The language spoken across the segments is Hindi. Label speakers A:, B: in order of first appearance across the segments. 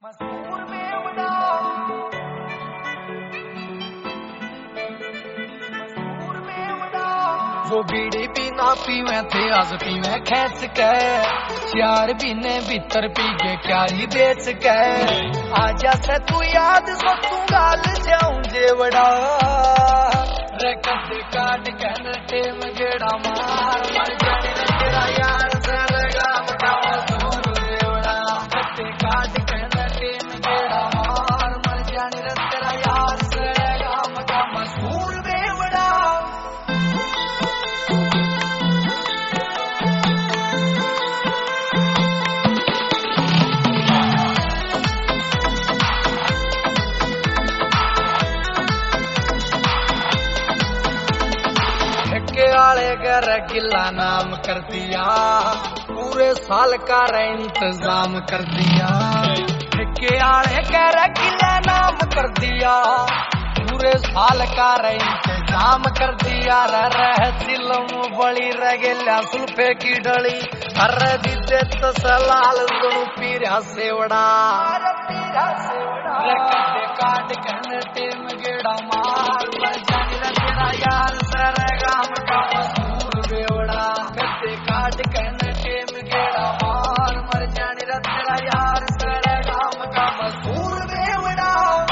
A: मसूर मेवड़ा वो बीड़ी पीना पीवे थे आज पीवे खेच के चार पीने भीतर पी के क्या ही बेच के आजा से तू याद सो तू गाल जाऊं जेवड़ा रे कद काट कहना टेम गेड़ा मार मर जाने तेरा यार सरेगा बता मसूर मेवड़ा कद काट कहना टेम गेड़ा मार मर जाने तेरा यार सरेगा बता मसूर मेवड़ा आले घर गिला नाम कर दिया पूरे साल का इंतजाम कर दिया ठेके आले घर गिला नाम कर दिया पूरे साल का इंतजाम कर दिया रह दिलम बड़ी रगेल्या सुल्फे की डली हर दिदे तो सलाल सुनु पीरा सेवड़ा रखते काट कहने टेम गेड़ा मार मर जाने तेरा यार सरेगाम का मसूर बेवड़ा कते काट कहने टेम गेड़ा मार मर जाने तेरा यार सरेगाम का मसूर बेवड़ा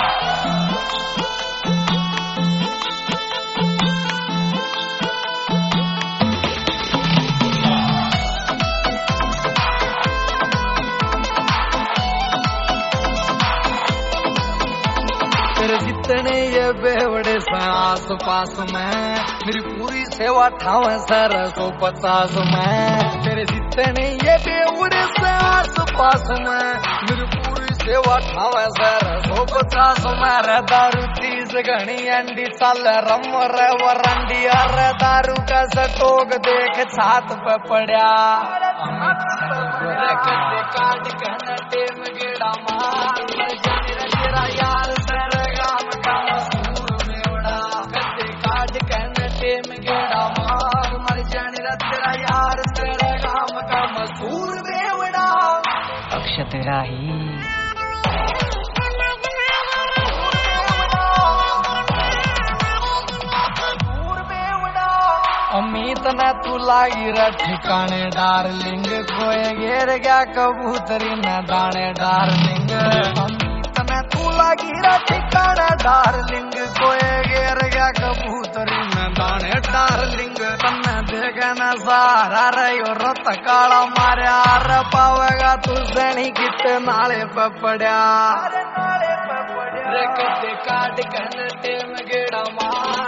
A: जितने ये बेवड़े से आस पास में मेरी पूरी सेवा ठावे सर 150 में तेरे जितने ये बेवड़े से आस पास में मेरी पूरी सेवा ठावे सर 150 में रे दारू 30 घनी अंडी चल रम रे वरंडी अरे दारू का सटोग देख छात पे पड़ा कटे काट कहना टेम गेड़ा मार मर जाने तेरा यार सरेगाम का मसूर मेवड़ा कटे काट कहना टेम गेड़ा मार मर जाने तेरा यार सरेगाम का मसूर मेवड़ा
B: अक्षत राही
A: अमित न तू लागी रे ठिकाने डार्लिंग कोई घेर गया कबूतरी न दाने डार्लिंग अमित न तू लागी रे ठिकाने डार्लिंग कोई घेर गया कबूतरी न दाने डार्लिंग तन्ने देखे न सारा रे रत काला मारा रे पावेगा तू सनी कित नाले पे पड़ा रे कटे काट कहने टेम गेड़ा मार